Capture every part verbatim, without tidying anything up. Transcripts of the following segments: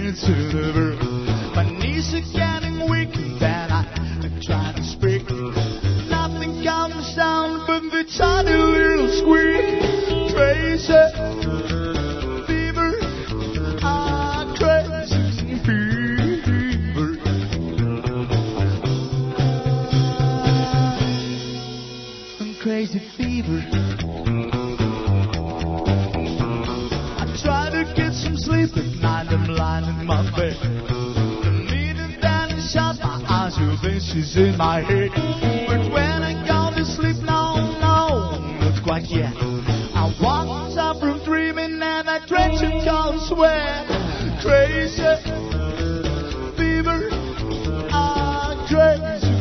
dance to the verb. My knees are getting weak, and then I, I try to speak. Nothing comes down but the tiny little squeak. Crazy fever, ah, crazy fever. Crazy fever. I try to get some sleep at night. I'm lying in my bed. The minute that I shut my eyes, you think she's in my head. But when I go to sleep, no, no, not quite yet. I walk up from dreaming and I drench in cold sweat. Crazy fever, ah, crazy.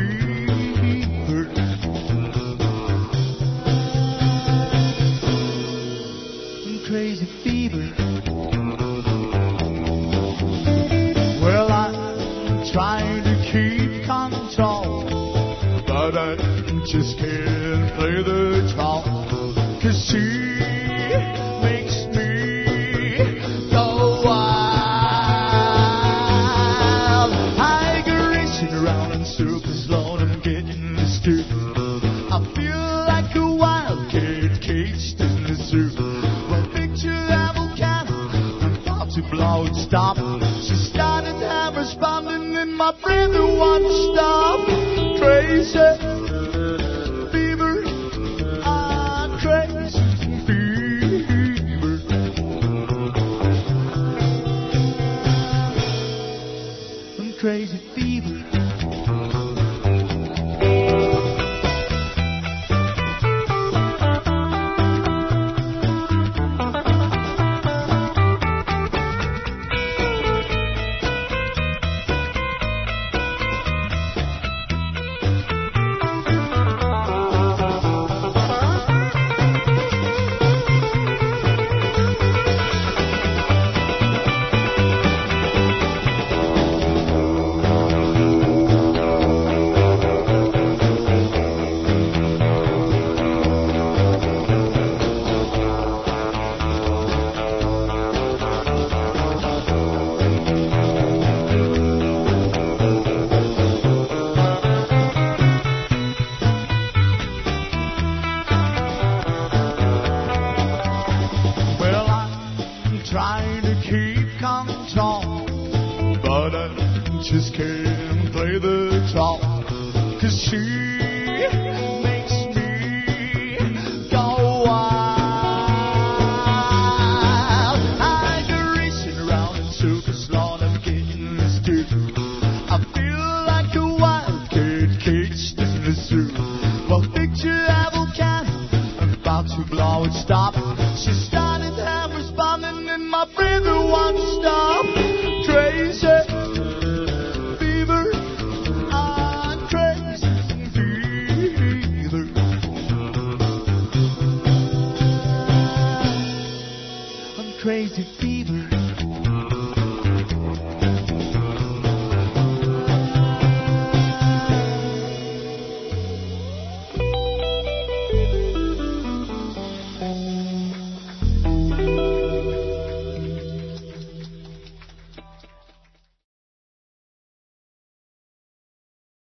Crazy fever. Well, I'm trying to keep control, but I just can't play the troll. Cause she makes me go wild. I go racing around in circles, Lord, I'm getting this too. I feel like a wild cat caged in the zoo. To blow and stop. She started half responding and my breath won't stop. Crazy fever, ah, crazy fever. Crazy fever. Trying to keep control, but I just can't play the troll. Cause she makes me go wild. I go racing around in circles, Lord, I'm getting this too. I feel like a wild cat caged in the zoo. Well, picture that volcano about to blow and stop. She started half responding and my breath won't stop.